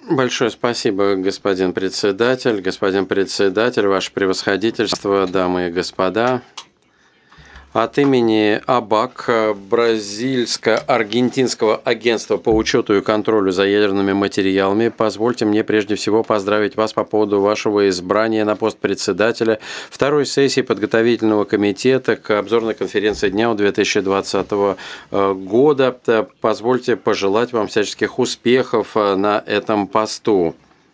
Большое спасибо, господин председатель, ваше превосходительство, дамы и господа. От имени АБАК, Бразильско-Аргентинского агентства по учету и контролю за ядерными материалами, позвольте мне прежде всего поздравить вас по поводу вашего избрания на пост председателя второй сессии подготовительного комитета к обзорной конференции дня 2020 года. Позвольте пожелать вам всяческих успехов на этом посту.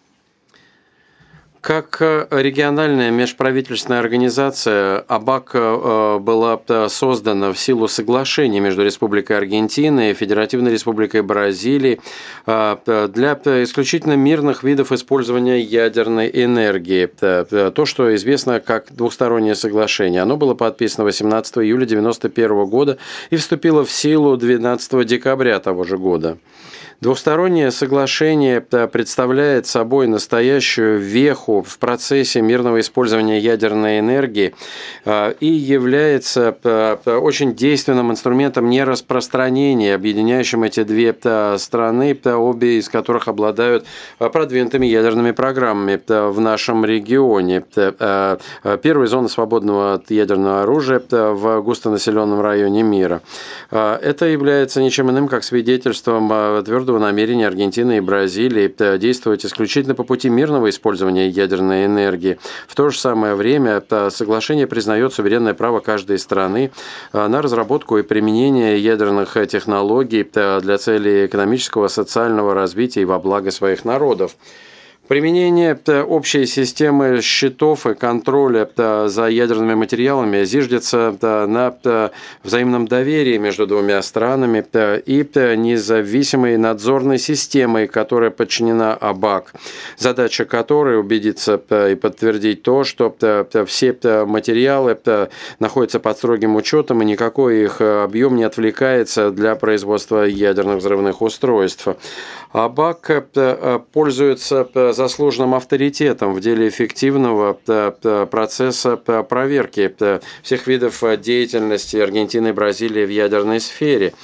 Как региональная межправительственная организация, АБАК была создана в силу соглашения между Республикой Аргентина и Федеративной Республикой Бразилии для исключительно мирных видов использования ядерной энергии. То, что известно как двухстороннее соглашение. Оно было подписано 18 июля 1991 года и вступило в силу 12 декабря того же года. Двухстороннее соглашение представляет собой настоящую веху в процессе мирного использования ядерной энергии и является очень действенным инструментом нераспространения, объединяющим эти две страны, обе из которых обладают продвинутыми ядерными программами в нашем регионе. Первая зона свободного от ядерного оружия в густонаселенном районе мира. Это является ничем иным, как свидетельством твердого намерения Аргентины и Бразилии действовать исключительно по пути мирного использования ядерной энергии. В то же самое время соглашение признает суверенное право каждой страны на разработку и применение ядерных технологий для целей экономического, социального развития и во благо своих народов. Применение общей системы счетов и контроля за ядерными материалами зиждется на взаимном доверии между двумя странами и независимой надзорной системой, которая подчинена АБАК, задача которой убедиться и подтвердить то, что все материалы находятся под строгим учетом и никакой их объем не отвлекается для производства ядерных взрывных устройств. АБАК пользуется заслуженным авторитетом в деле эффективного процесса проверки всех видов деятельности Аргентины и Бразилии в ядерной сфере.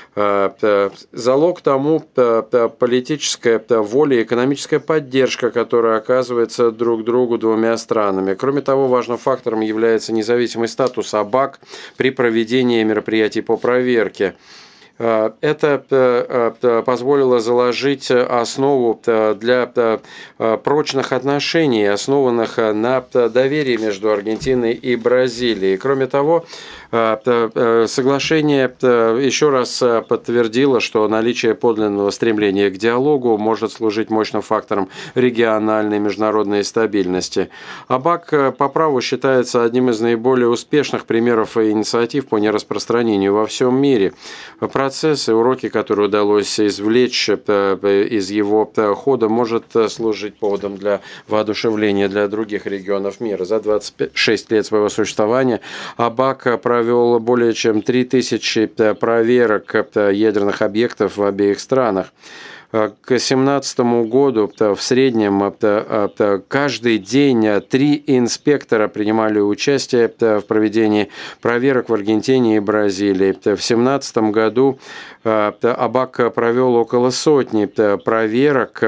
Залог тому политическая воля и экономическая поддержка, которая оказывается друг другу двумя странами. Кроме того, важным фактором является независимый статус АБАК при проведении мероприятий по проверке. Это позволило заложить основу для прочных отношений, основанных на доверии между Аргентиной и Бразилией. Кроме того, соглашение еще раз подтвердило, что наличие подлинного стремления к диалогу может служить мощным фактором региональной и международной стабильности. АБАК по праву считается одним из наиболее успешных примеров и инициатив по нераспространению во всем мире. Процесс и уроки, которые удалось извлечь из его хода, может служить поводом для воодушевления для других регионов мира. За 26 лет своего существования АБАК провел более чем 3000 проверок ядерных объектов в обеих странах. К 2017 году в среднем каждый день 3 инспектора принимали участие в проведении проверок в Аргентине и Бразилии. В 2017 году АБАК провел около сотни проверок,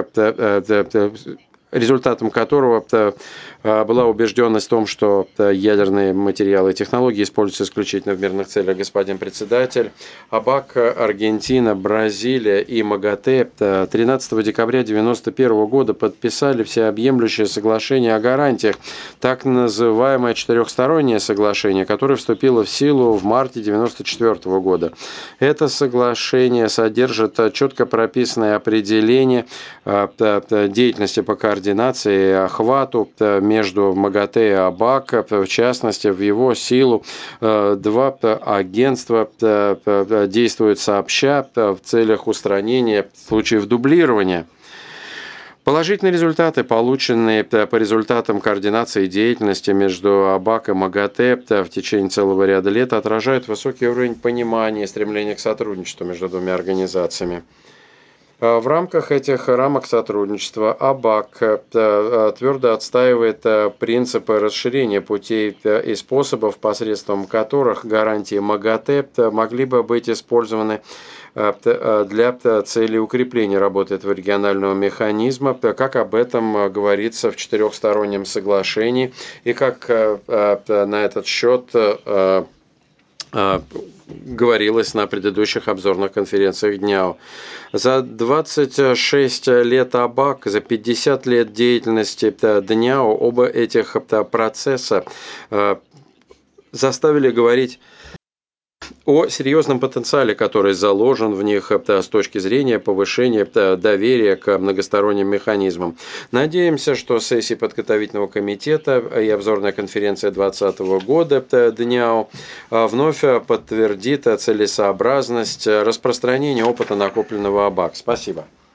результатом которого была убежденность в том, что ядерные материалы и технологии используются исключительно в мирных целях. Господин председатель, АБАК, Аргентина, Бразилия и МАГАТЭ 13 декабря 1991 года подписали всеобъемлющее соглашение о гарантиях, так называемое четырехстороннее соглашение, которое вступило в силу в марте 1994 года. Это соглашение содержит четко прописанное определение деятельности по координации и охвату между МАГАТЭ и АБАК, в частности, в его силу два агентства действуют сообща в целях устранения случаев дублирования. Положительные результаты, полученные по результатам координации деятельности между АБАК и МАГАТЭ в течение целого ряда лет, отражают высокий уровень понимания и стремления к сотрудничеству между двумя организациями. В рамках этих рамок сотрудничества АБАК твердо отстаивает принципы расширения путей и способов, посредством которых гарантии МАГАТЭ могли бы быть использованы для целей укрепления работы этого регионального механизма, как об этом говорится в четырехстороннем соглашении, и как на этот счет говорилось на предыдущих обзорных конференциях ДНИАО. За 26 лет АБАК, за 50 лет деятельности ДНИАО оба этих процесса заставили говорить о серьезном потенциале, который заложен в них с точки зрения повышения доверия к многосторонним механизмам. Надеемся, что сессии подготовительного комитета и обзорная конференция 2020 года ДНИАО вновь подтвердит целесообразность распространения опыта, накопленного АБАК. Спасибо.